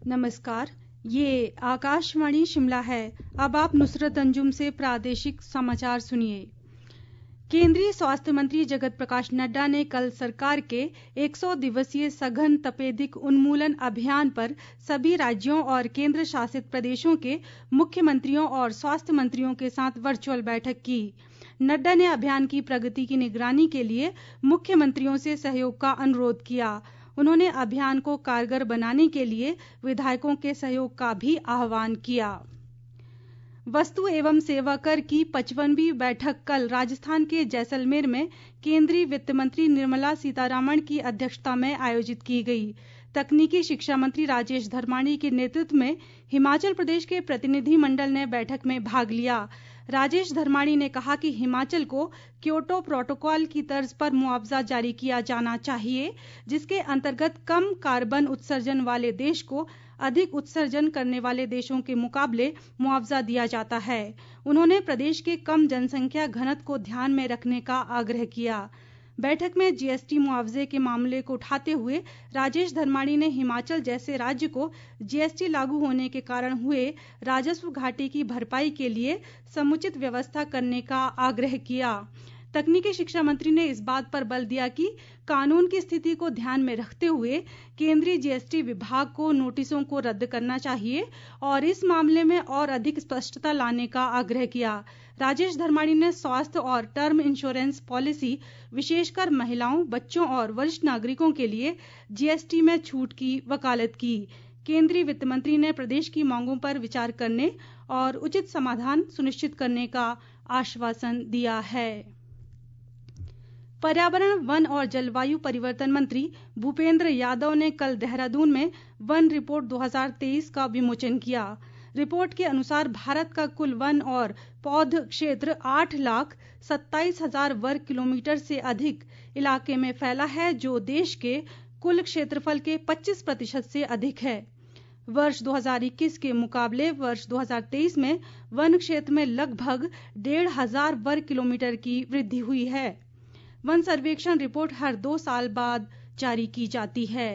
नमस्कार, ये आकाशवाणी शिमला है। अब आप नुसरत अंजुम से प्रादेशिक समाचार सुनिए। केंद्रीय स्वास्थ्य मंत्री जगत प्रकाश नड्डा ने कल सरकार के 100 दिवसीय सघन तपेदिक उन्मूलन अभियान पर सभी राज्यों और केंद्र शासित प्रदेशों के मुख्यमंत्रियों और स्वास्थ्य मंत्रियों के साथ वर्चुअल बैठक की। नड्डा ने अभियान की प्रगति की निगरानी के लिए मुख्यमंत्रियों से सहयोग का अनुरोध किया। उन्होंने अभियान को कारगर बनाने के लिए विधायकों के सहयोग का भी आह्वान किया। वस्तु एवं सेवा कर की 55वीं बैठक कल राजस्थान के जैसलमेर में केंद्रीय वित्त मंत्री निर्मला सीतारमण की अध्यक्षता में आयोजित की गई। तकनीकी शिक्षा मंत्री राजेश धर्माणी के नेतृत्व में हिमाचल प्रदेश के प्रतिनिधि मंडल ने बैठक में भाग लिया। राजेश धर्माणी ने कहा कि हिमाचल को क्योटो प्रोटोकॉल की तर्ज पर मुआवजा जारी किया जाना चाहिए, जिसके अंतर्गत कम कार्बन उत्सर्जन वाले देश को अधिक उत्सर्जन करने वाले देशों के मुकाबले मुआवजा दिया जाता है। उन्होंने प्रदेश के कम जनसंख्या घनत्व को ध्यान में रखने का आग्रह किया। बैठक में जीएसटी मुआवजे के मामले को उठाते हुए राजेश धर्माणी ने हिमाचल जैसे राज्य को जीएसटी लागू होने के कारण हुए राजस्व घाटे की भरपाई के लिए समुचित व्यवस्था करने का आग्रह किया। तकनीकी शिक्षा मंत्री ने इस बात पर बल दिया कि कानून की स्थिति को ध्यान में रखते हुए केंद्रीय जीएसटी विभाग को नोटिसों को रद्द करना चाहिए और इस मामले में और अधिक स्पष्टता लाने का आग्रह किया। राजेश धर्माणी ने स्वास्थ्य और टर्म इंश्योरेंस पॉलिसी, विशेषकर महिलाओं, बच्चों और वरिष्ठ नागरिकों के लिए जीएसटी में छूट की वकालत की। केंद्रीय वित्त मंत्री ने प्रदेश की मांगों पर विचार करने और उचित समाधान सुनिश्चित करने का आश्वासन दिया है। पर्यावरण, वन और जलवायु परिवर्तन मंत्री भूपेंद्र यादव ने कल देहरादून में वन रिपोर्ट 2023 का विमोचन किया। रिपोर्ट के अनुसार भारत का कुल वन और पौध क्षेत्र 8,27,000 वर्ग किलोमीटर से अधिक इलाके में फैला है, जो देश के कुल क्षेत्रफल के 25% से अधिक है। वर्ष 2021 के मुकाबले वर्ष 2023 में वन क्षेत्र में लगभग 1,500 वर्ग किलोमीटर की वृद्धि हुई है। वन सर्वेक्षण रिपोर्ट हर 2 साल बाद जारी की जाती है।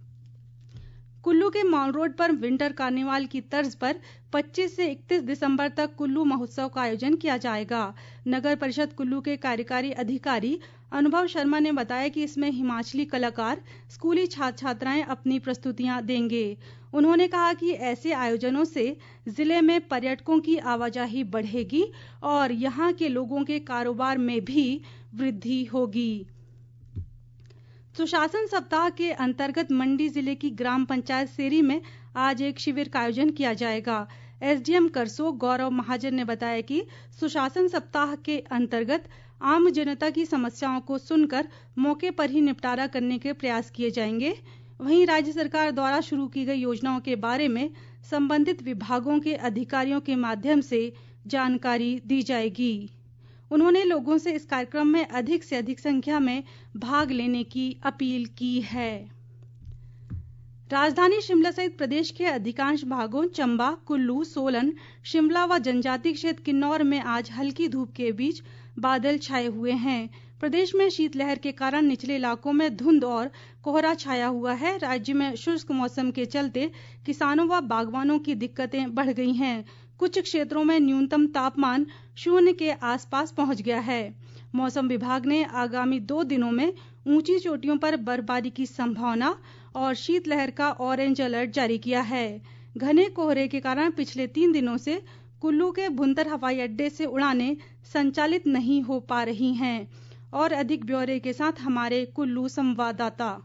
कुल्लू के मॉल रोड पर विंटर कार्निवाल की तर्ज पर 25 से 31 दिसंबर तक कुल्लू महोत्सव का आयोजन किया जाएगा। नगर परिषद कुल्लू के कार्यकारी अधिकारी अनुभव शर्मा ने बताया कि इसमें हिमाचली कलाकार, स्कूली छात्र छात्राएं अपनी प्रस्तुतियां देंगे। उन्होंने कहा कि ऐसे आयोजनों से जिले में पर्यटकों की आवाजाही बढ़ेगी और यहाँ के लोगों के कारोबार में भी वृद्धि होगी। सुशासन सप्ताह के अंतर्गत मंडी जिले की ग्राम पंचायत सेरी में आज एक शिविर का आयोजन किया जाएगा। एसडीएम करसोग गौरव महाजन ने बताया कि सुशासन सप्ताह के अंतर्गत आम जनता की समस्याओं को सुनकर मौके पर ही निपटारा करने के प्रयास किए जाएंगे। वहीं राज्य सरकार द्वारा शुरू की गई योजनाओं के बारे में संबंधित विभागों के अधिकारियों के माध्यम से जानकारी दी जाएगी। उन्होंने लोगों से इस कार्यक्रम में अधिक से अधिक संख्या में भाग लेने की अपील की है। राजधानी शिमला सहित प्रदेश के अधिकांश भागों, चंबा, कुल्लू, सोलन, शिमला व जनजातीय क्षेत्र किन्नौर में आज हल्की धूप के बीच बादल छाए हुए हैं। प्रदेश में शीतलहर के कारण निचले इलाकों में धुंध और कोहरा छाया हुआ है। राज्य में शुष्क मौसम के चलते किसानों व बागवानों की दिक्कतें बढ़ गई हैं। कुछ क्षेत्रों में न्यूनतम तापमान 0 के आसपास पहुंच गया है। मौसम विभाग ने आगामी 2 दिनों में ऊंची चोटियों पर बर्फबारी की संभावना और शीतलहर का ऑरेंज अलर्ट जारी किया है। घने कोहरे के कारण पिछले 3 दिनों से कुल्लू के भुंतर हवाई अड्डे से उड़ानें संचालित नहीं हो पा रही हैं। और अधिक ब्यौरे के साथ हमारे कुल्लू संवाददाता।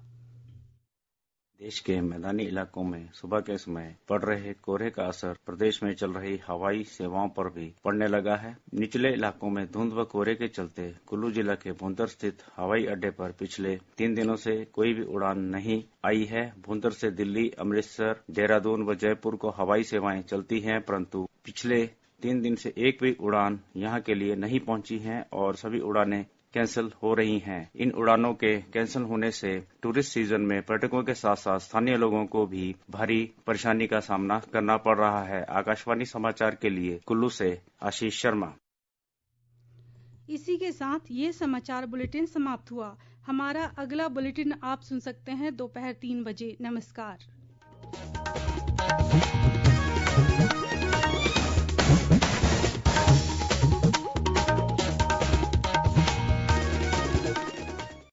देश के मैदानी इलाकों में सुबह के समय पड़ रहे कोहरे का असर प्रदेश में चल रही हवाई सेवाओं पर भी पड़ने लगा है। निचले इलाकों में धुंध व कोहरे के चलते कुल्लू जिला के भुंतर स्थित हवाई अड्डे पर पिछले 3 दिनों से कोई भी उड़ान नहीं आई है। भुंतर से दिल्ली, अमृतसर, देहरादून व जयपुर को हवाई सेवाएं चलती हैं, परंतु पिछले 3 दिन से एक भी उड़ान यहां के लिए नहीं पहुंची है और सभी उड़ानें कैंसिल हो रही हैं। इन उड़ानों के कैंसिल होने से टूरिस्ट सीजन में पर्यटकों के साथ साथ स्थानीय लोगों को भी भारी परेशानी का सामना करना पड़ रहा है। आकाशवाणी समाचार के लिए कुल्लू से आशीष शर्मा। इसी के साथ ये समाचार बुलेटिन समाप्त हुआ। हमारा अगला बुलेटिन आप सुन सकते हैं दोपहर 3 बजे। नमस्कार।